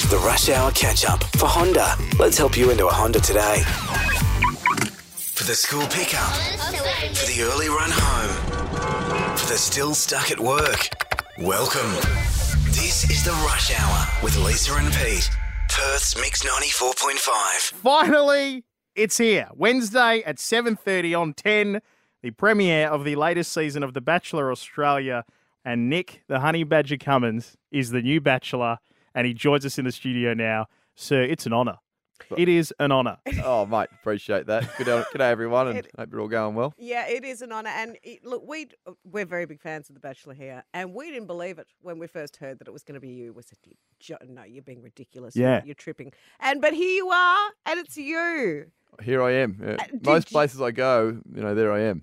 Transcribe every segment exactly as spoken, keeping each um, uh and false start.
The Rush Hour Catch-Up for Honda. Let's help you into a Honda today. For the school pickup. For the early run home. For the still stuck at work. Welcome. This is The Rush Hour with Lisa and Pete. Perth's Mix ninety-four point five. Finally, it's here. Wednesday at seven thirty on ten, the premiere of the latest season of The Bachelor Australia. And Nick, the Honey Badger Cummins, is the new Bachelor, and he joins us in the studio now. Sir, it's an honour. It is an honour. Oh, mate, appreciate that. Good day, good day everyone, and It- hope you're all going well. Yeah, it is an honour. And it, look, we we're very big fans of The Bachelor here, and we didn't believe it when we first heard that it was going to be you. We said, "You jo- "No, you're being ridiculous. Yeah. you're, you're tripping." And but here you are, and it's you. Here I am. Yeah. Uh, did Most you- places I go, you know, there I am.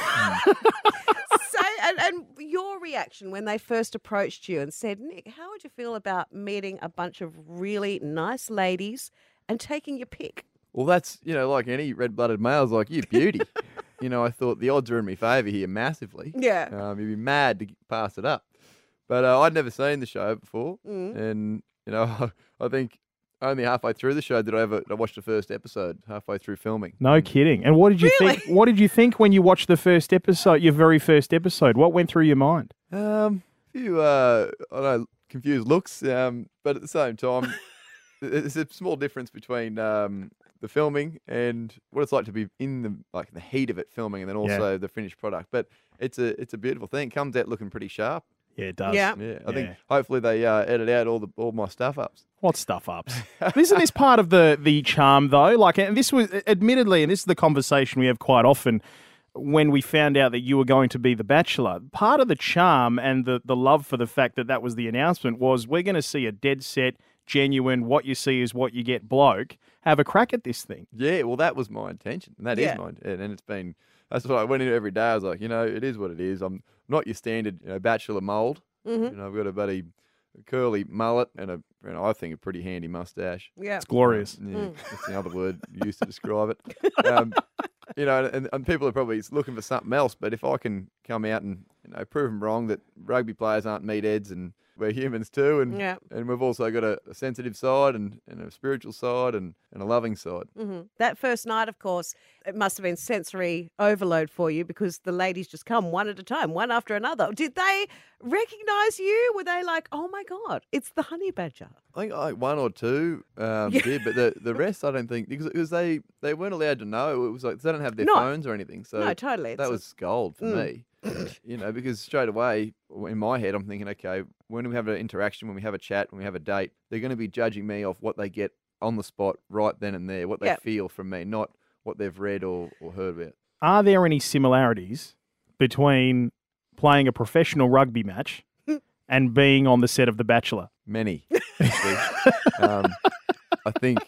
So, and, and your reaction when they first approached you and said, "Nick, how would you feel about meeting a bunch of really nice ladies and taking your pick?" Well, that's, you know, like any red-blooded male's like, you beauty. You know, I thought the odds are in my favour here massively. Yeah. Um, you'd be mad to pass it up. But uh, I'd never seen the show before. Mm. And, you know, I think only halfway through the show did I ever I watched the first episode, halfway through filming. No kidding. And what did you Really? think? What did you think when you watched the first episode, your very first episode? What went through your mind? Um, a few, uh, I don't know, confused looks, um, but at the same time, there's a small difference between um, the filming and what it's like to be in the like the heat of it filming, and then also the finished product. But it's a it's a beautiful thing. It comes out looking pretty sharp. Yeah, it does. Yeah. Yeah, I think Yeah. hopefully they uh, edit out all the all my stuff ups. What stuff ups? Isn't this part of the the charm though? Like, and this was admittedly, and this is the conversation we have quite often when we found out that you were going to be the Bachelor. Part of the charm and the the love for the fact that that was the announcement was we're going to see a dead set, genuine, what you see is what you get bloke have a crack at this thing. Yeah, well, that was my intention, and that is Yeah. my and, and it's been that's what I went into every day. I was like, you know, it is what it is. I'm not your standard, you know, bachelor mold. Mm-hmm. You know, I've got a buddy curly mullet and a, you know, I think a pretty handy mustache. Yeah. It's glorious. Yeah, Mm. that's the other word used to describe it. Um, you know, and, and people are probably looking for something else. But if I can come out and, you know, prove them wrong that rugby players aren't meatheads and we're humans too, and Yeah. and we've also got a, a sensitive side and, and a spiritual side and, and a loving side. hmm That first night, of course, it must have been sensory overload for you because the ladies just come one at a time, one after another. Did they recognise you? Were they like, "Oh my God, it's the Honey Badger"? I think like one or two um, Yeah. did, but the, the rest I don't think because, because they, they weren't allowed to know. It was like they don't have their No. phones or anything. So No, totally. that It's a- was gold for Mm. me. You know, because straight away in my head I'm thinking, okay, when we have an interaction, when we have a chat, when we have a date, they're going to be judging me off what they get on the spot right then and there, what they Yeah. feel from me, not what they've read or, or heard about. Are there any similarities between playing a professional rugby match and being on the set of The Bachelor? Many. actually. um, I think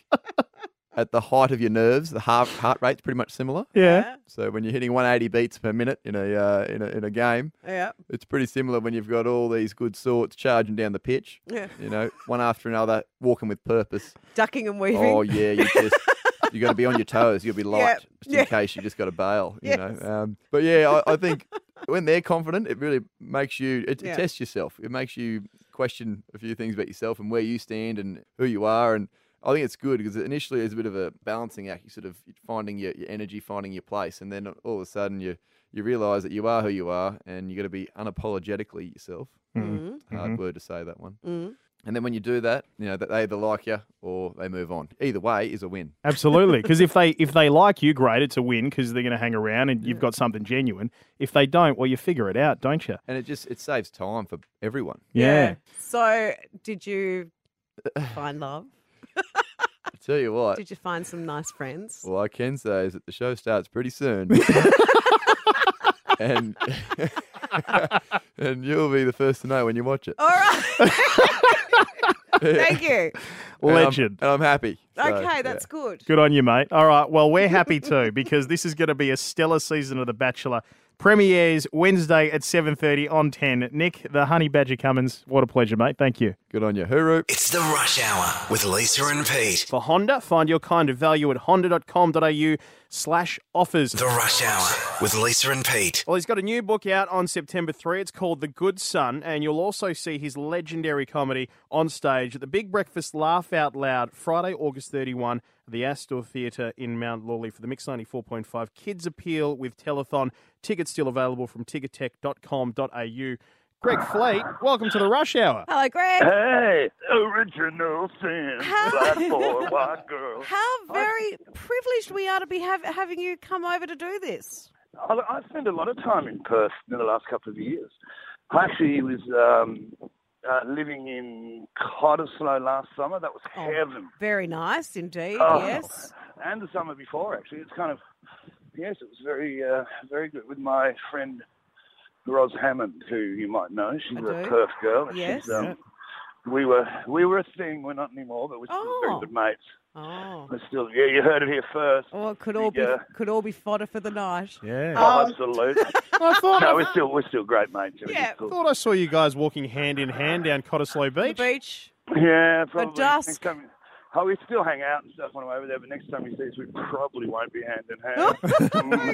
at the height of your nerves, the heart heart rate's pretty much similar. Yeah. So when you're hitting one hundred eighty beats per minute in a uh, in a in a game, Yeah. it's pretty similar when you've got all these good sorts charging down the pitch. Yeah. You know, one after another, walking with purpose. Ducking and weaving. Oh yeah, you just you got to be on your toes. You'll be light Yeah, just in yeah. case you just got to bail. You Yes. know. Um, but yeah, I, I think when they're confident, it really makes you it, Yeah. it tests yourself. It makes you question a few things about yourself and where you stand and who you are. And I think it's good because initially it's a bit of a balancing act. You sort of finding your, your energy, finding your place, and then all of a sudden you you realise that you are who you are, and you got to be unapologetically yourself. Mm. It's a hard word to say, that one. Mm. And then when you do that, you know that they either like you or they move on. Either way is a win. Absolutely, because if they if they like you, great, it's a win because they're going to hang around and you've got something genuine. If they don't, well, you figure it out, don't you? And it just it saves time for everyone. Yeah. So, did you find love? I tell you what. Did you find some nice friends? All I can say is that the show starts pretty soon. and and you'll be the first to know when you watch it. All right. Thank you. And I'm- Legend. And I'm, happy. So, Okay, that's yeah. good. Good on you, mate. All right. Well, we're happy too because this is going to be a stellar season of The Bachelor. Premieres Wednesday at seven thirty on ten. Nick, the Honey Badger Cummins, what a pleasure, mate. Thank you. Good on you. Hooroo. It's The Rush Hour with Lisa and Pete. For Honda, find your kind of value at honda dot com dot a u. slash offers. The Rush Hour with Lisa and Pete. Well, he's got a new book out on September third. It's called The Good Son, and you'll also see his legendary comedy on stage at the Big Breakfast Laugh Out Loud, Friday, August thirty-first, at the Astor Theatre in Mount Lawley for the Mix ninety-four point five Kids Appeal with Telethon. Tickets still available from tickettech dot com dot a u. Greg Fleet, welcome to the Rush Hour. Hello, Greg. Hey, original sin, How- black boy, white girl. How very privileged we are to be have, having you come over to do this. I, I spent a lot of time in Perth in the last couple of years. I actually was um, uh, living in Cottesloe last summer. That was Oh, heaven. Very nice indeed, Oh, yes. And the summer before, actually. It's kind of, yes, it was very, uh, very good with my friend Ros Hammond, who you might know. She's I a do. Perth girl. and Yes. She's, um, we were we were a thing. We're not anymore, but we're still Oh. very good mates. Oh. We're still, yeah, you heard it here first. Oh, it could all be Yeah. could all be fodder for the night. Yeah. Oh, Um, absolutely. I thought, No, we're still we're still great mates. Yeah. Everything's cool. thought I saw you guys walking hand in hand down Cottesloe The Beach. beach. Yeah, probably. dusk. Next time, oh, we still hang out and stuff when I'm over there, but next time you see us, we probably won't be hand in hand. Mm.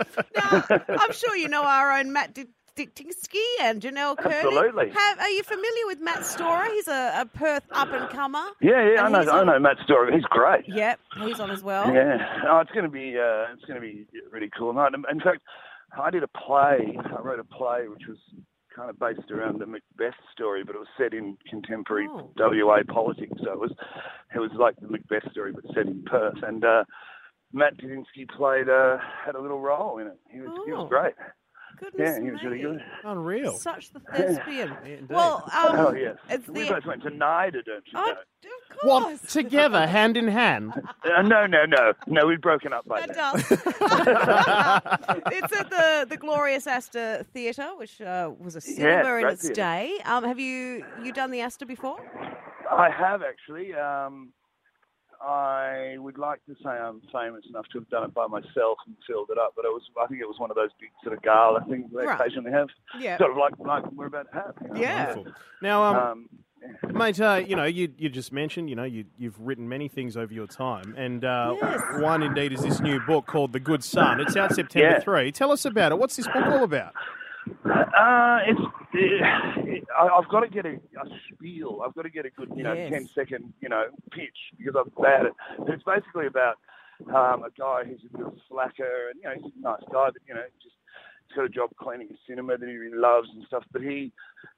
Okay. Now, I'm sure you know our own Matt Di- Dictinsky and Janelle Kearney. Absolutely. Have, are you familiar with Matt Storer? He's a, a Perth up-and-comer. Yeah, yeah, I And know, he's I on- know Matt Story. He's great. Yep, he's on as well. Yeah, oh, it's going to be uh, it's going to be a really cool night. In fact, I did a play. I wrote a play which was kind of based around the Macbeth story, but it was set in contemporary Oh. W A politics. So it was it was like the Macbeth story, but set in Perth. And uh, Matt Didinsky played uh, had a little role in it. He was he Oh. was great. Goodness Yeah, he was really me. good. Unreal. Such the thespian. Indeed. Well, um, Oh yes, it's we the... both went to NIDA, don't you Oh, know? of What? course. Together, hand in hand? Uh, no, no, no, no. We'd broken up by That then. does. It's at the, the glorious Astor Theatre, which uh, was a cinema in great its theatre. day. Um, have you you done the Astor before? I have actually. Um, I would like to say I'm famous enough to have done it by myself and filled it up, but it was. I think it was one of those big sort of gala things they Right. occasionally have, Yeah. sort of like like we're about to have. you know. Yeah. Wonderful. Now, um, Um, mate, uh, you know, you you just mentioned, you know, you you've written many things over your time, and uh, Yes. one indeed is this new book called The Good Son. It's out September Yeah. third. Tell us about it. What's this book all about? Uh, it's. It, I, I've got to get a, a spiel. I've got to get a good, you know, Yes. ten second, you know, pitch because I'm bad at it. But it's basically about um, a guy who's a bit of a slacker, and you know, he's a nice guy, but you know, just he's got a job cleaning a cinema that he really loves and stuff. But he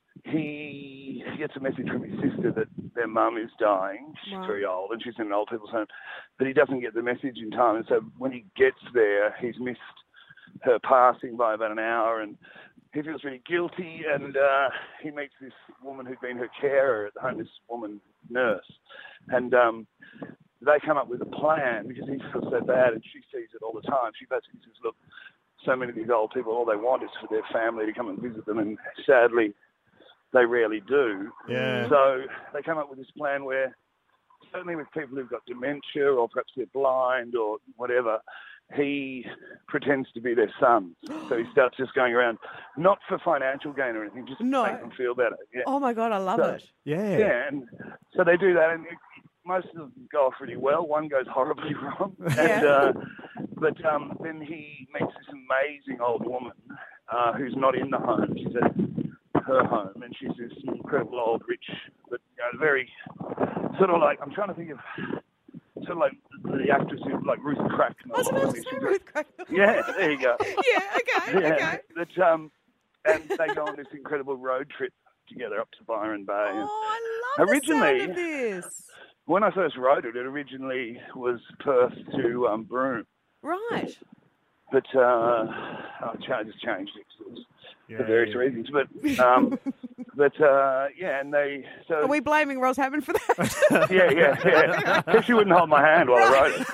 he gets a message from his sister that their mum is dying. She's Wow. very old, and she's in an old people's home. But he doesn't get the message in time, and so when he gets there, he's missed her passing by about an hour, and he feels really guilty, and uh, he meets this woman who'd been her carer at the home, this woman nurse, and um, they come up with a plan because he feels so bad, and she sees it all the time. She basically says, look, so many of these old people, all they want is for their family to come and visit them, and sadly, they rarely do. Yeah. So they come up with this plan where, certainly with people who've got dementia or perhaps they're blind or whatever, he pretends to be their son. So he starts just going around, not for financial gain or anything, just No. to make them feel better. Yeah. Oh my God, I love So- it. Yeah. Yeah, and so they do that, and it, most of them go off really well. One goes horribly wrong, and Yeah. uh, but um, then he meets this amazing old woman uh, who's not in the home. She's at her home, and she's this incredible old rich, but you know, very sort of like I'm trying to think of sort of like the actress who like Ruth Cracknell. I was about to She's say a- Ruth Cracknell. Yeah, there you go. Yeah, okay, Yeah, okay. but um, and they go on this incredible road trip together up to Byron Bay. and- Oh, I love Originally- the sound of this. When I first wrote it, it originally was Perth to um, Broome, Right. but uh, I cha- just changed it 'cause it was Yeah, for various yeah. reasons. But um, but uh, yeah, and they so Are we blaming Ros Hammond for that? yeah yeah yeah. If she wouldn't hold my hand while I wrote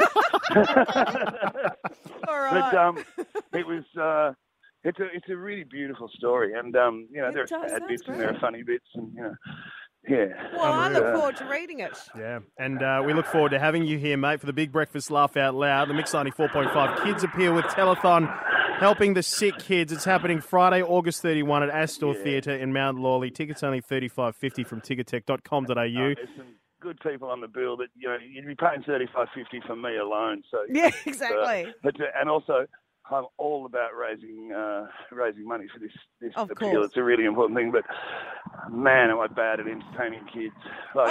it. All right. But um, it was uh, it's a it's a really beautiful story, and um, you know It there are does, sad that's bits and there are great. funny bits, and you know yeah. well, I look Uh, forward to reading it. Yeah, and uh, we look forward to having you here, mate, for the Big Breakfast Laugh Out Loud, the Mix ninety-four point five Kids Appeal with Telethon, helping the sick kids. It's happening Friday, August thirty-first at Astor Yeah. Theatre in Mount Lawley. Tickets only thirty-five fifty from tickettech dot com dot a u. there's some good people on the bill that, you know, you'd be paying thirty-five fifty for me alone. So Yeah, exactly. Uh, but uh, and also, I'm all about raising uh, raising money for this this Of appeal. course. It's a really important thing. But man, am I bad at entertaining kids? Like,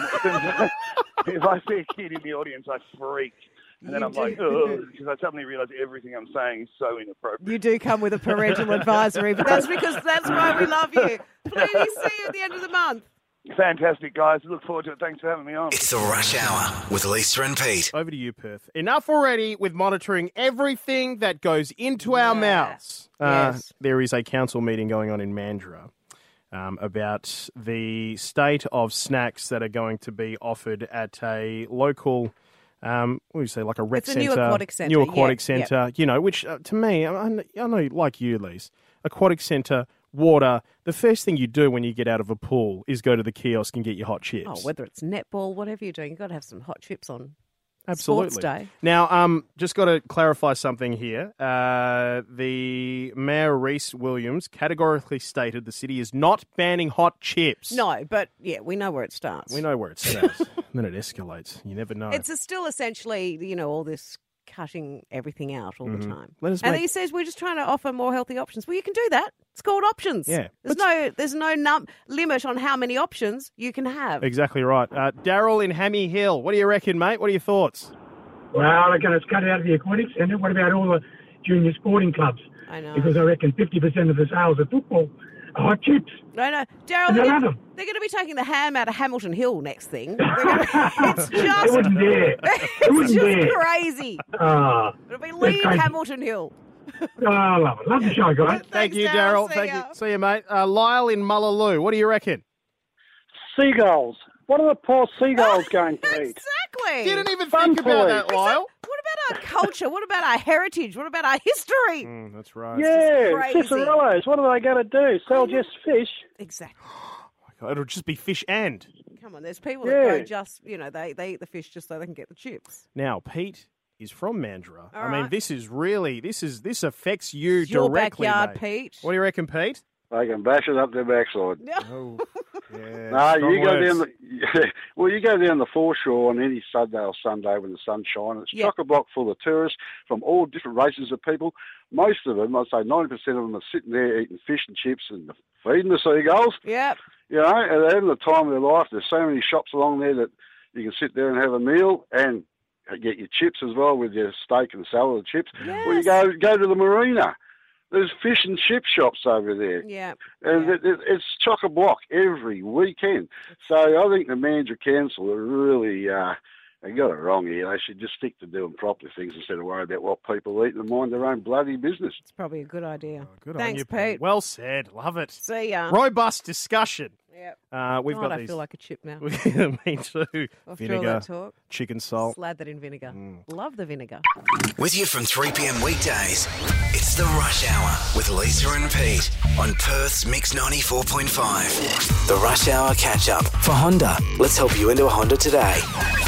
if I see a kid in the audience, I freak. And then You I'm like, do. oh, because I suddenly realise everything I'm saying is so inappropriate. You do come with a parental advisory, but that's because that's why we love you. Please see you at the end of the month. Fantastic, guys. Look forward to it. Thanks for having me on. It's the Rush Hour with Lisa and Pete. Over to you, Perth. Enough already with monitoring everything that goes into our Yeah. mouths. Uh, Yes. there is a council meeting going on in Mandurah um, about the state of snacks that are going to be offered at a local, um, what do you say, like a rec It's a centre. new aquatic centre, New aquatic yeah, yeah. centre, you know, which uh, to me, I, I know, like you, Lise, aquatic centre, water, the first thing you do when you get out of a pool is go to the kiosk and get your hot chips. Oh, whether it's netball, whatever you're doing, you've got to have some hot chips on. Absolutely. Sports Day. Now, um, just got to clarify something here. Uh, the Mayor Rhys Williams categorically stated the city is not banning hot chips. No, but yeah, we know where it starts. We know where it starts. Then it escalates. You never know. It's a still essentially, you know, all this cutting everything out all the time. Mm-hmm. Let us and make- he says we're just trying to offer more healthy options. Well, you can do that. It's called options. Yeah. There's no there's no num- limit on how many options you can have. Exactly right. Uh, Daryl in Hammy Hill. What do you reckon, mate? What are your thoughts? Well, I reckon it's cut out of the aquatic centre. What about all the junior sporting clubs? I know. Because I reckon fifty percent of the sales of football are hot chips. No, no. Daryl, And they're, I gonna- love them. they're going to be taking the ham out of Hamilton Hill next thing. They're gonna, it's They just, wouldn't dare. They it's wouldn't just dare. crazy. Ah, It'll be That's leave crazy. Hamilton Hill. oh, I love it. Love the show, guys. Thank Thanks, you, Daryl. Daryl. See Thank ya. you. See you, mate. Uh, Lyle in Mullaloo. What do you reckon? Seagulls. What are the poor seagulls going to eat? Exactly. Didn't even Fun think about for that, you. Lyle. What about our culture? What about our heritage? What about our history? Mm, that's right. Yeah, crazy. cicerillos. What are they going to do? Sell just fish? Exactly. It'll just be fish and. Come on, there's people Yeah. that go just, you know, they, they eat the fish just so they can get the chips. Now, Pete is from Mandurah. All I mean, right. this is really, this is this affects you It's your directly, backyard, mate. Pete. What do you reckon, Pete? They can bash it up their backside. Oh, yeah. No, strong you go words. down the well, you go down the foreshore on any Saturday or Sunday when the sun's shining. It's Yeah. chock a block full of tourists from all different races of people. Most of them, I'd say ninety percent of them, are sitting there eating fish and chips and feeding the seagulls. Yep. You know, and they're having the time of their life. There's so many shops along there that you can sit there and have a meal and get your chips as well with your steak and salad and chips. Or you Yes. go go to the marina. There's fish and chip shops over there. Yeah. And Yeah. it, it, it's chock a block every weekend. So I think the Mandurah Council are really, uh, they got it wrong here. They should just stick to doing proper things instead of worry about what people eat and mind their own bloody business. It's probably a good idea. Good on Thanks, you, Pete. Well said. Love it. See ya. Robust discussion. Yep. Uh, we've God, got I these. feel like a chip now. Me too. After all Vinegar, that talk. chicken salt. Slad that in vinegar. Mm. Love the vinegar. With you from three p.m. weekdays, it's the Rush Hour with Lisa and Pete on Perth's Mix ninety-four point five. The Rush Hour catch-up for Honda. Let's help you into a Honda today.